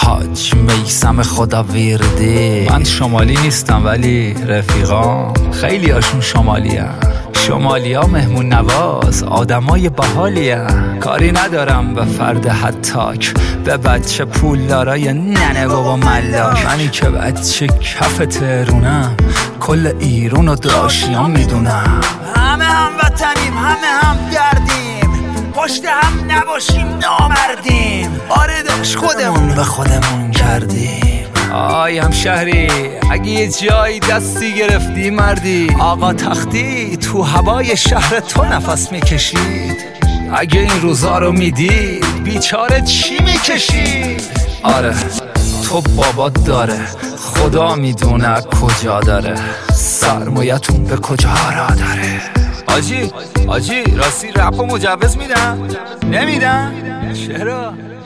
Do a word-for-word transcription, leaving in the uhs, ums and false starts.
حاج میثم خداویردی. من شمالی نیستم ولی رفیقام خیلی هاشون شمالی هم. شمالی ها مهمون نواز آدمای باحالی هم. کاری ندارم به فرد حتاک، به بچه پولدارای ننه بابا ملاک. منی که بچه کف تهرونم کل ایرون و داشیان میدونم. همه هم وطنیم همه هم گردیم، پشت هم نباشیم نامردیم. آره داشت خودمون به خودمون کردیم. آی هم شهری اگه یه جایی دستی گرفتی مردی، آقا تختی تو هوای شهر تو نفس میکشید. اگه این روزا رو میدید بیچاره چی میکشید؟ آره تو بابات داره خدا میدونه کجا داره، سرمایتون به کجا را داره. آجی آجی راستی رپ و مجوز میدن؟ نمیدن؟ چرا؟